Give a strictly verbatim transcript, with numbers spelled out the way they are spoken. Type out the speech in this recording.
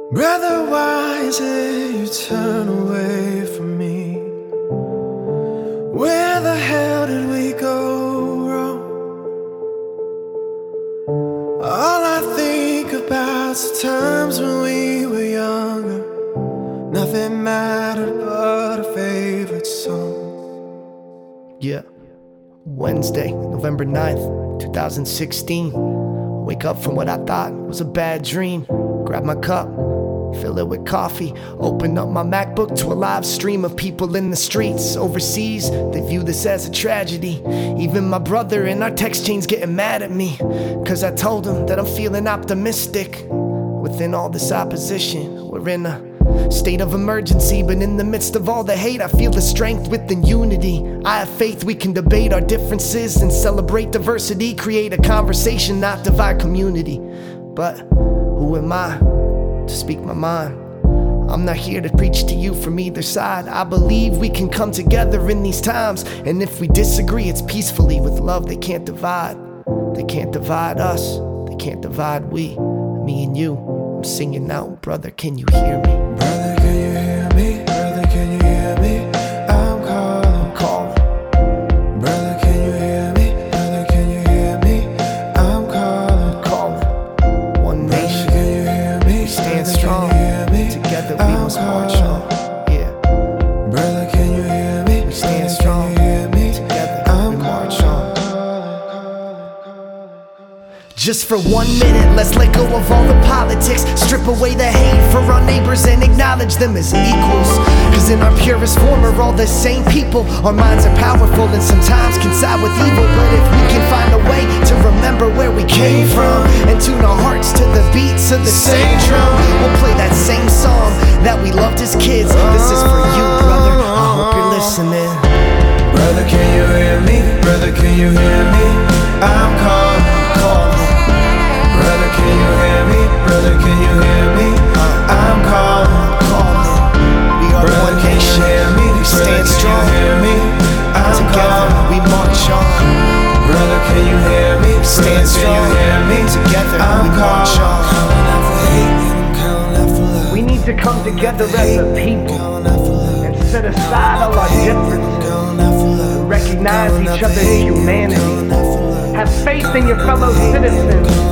Brother, why is it you turn away from me? Where the hell did we go wrong? All I think about's the times when we were younger. Nothing mattered but a favorite song. Yeah, Wednesday, November ninth, two thousand sixteen. Wake up from what I thought was a bad dream. Grab my cup, fill it with coffee. Open up my MacBook to a live stream of people in the streets. Overseas, they view this as a tragedy. Even my brother in our text chains getting mad at me, cause I told him that I'm feeling optimistic. Within all this opposition, we're in a state of emergency, but in the midst of all the hate, I feel the strength within unity. I have faith we can debate our differences and celebrate diversity. Create a conversation, not divide community. But who am I to speak my mind? I'm not here to preach to you from either side. I believe we can come together in these times, and if we disagree, it's peacefully with love. They can't divide. They can't divide us. They can't divide we. Me and you. I'm singing out, brother, can you hear me? Brother, can you hear me? Brother, can you hear me? I'm calling, calling. Brother, can you hear me? Brother, can you hear me? I'm calling, calling. One Brother, nation, can you hear me? we stand Brother, strong. Can you hear me? Together we I'm must march calling. on. Yeah, Brother, can you hear me? we stand Brother, strong. Can you hear me? Together I'm we march calling. on. Just for one minute, let's let go of all the politics. Strip away the hate for our neighbors and acknowledge them as equals. Cause in our purest form we're all the same people. Our minds are powerful and sometimes can side with evil. But if we can find a way to remember where we came from and tune our hearts to the beats of the same drum, we'll play that same song that we loved as kids. This is for you, brother, I hope you're listening. Brother, can you hear me? Brother, can you hear me? I'm calling, calling. Brother, can you hear me? Brother, can you hear me? I'm calling, calling. We are Brother, one can you nation, hear me? we stand Brother, strong. Can you hear me? I'm Together calling. we march on. Brother, can you hear me? Stand Brother, strong. Can you hear me? Together I'm we march calling. on. Calling out for hate and I'm calling out for love. We need to come together as a people and set aside all our differences. Recognize each other's humanity. Have faith in your fellow citizens.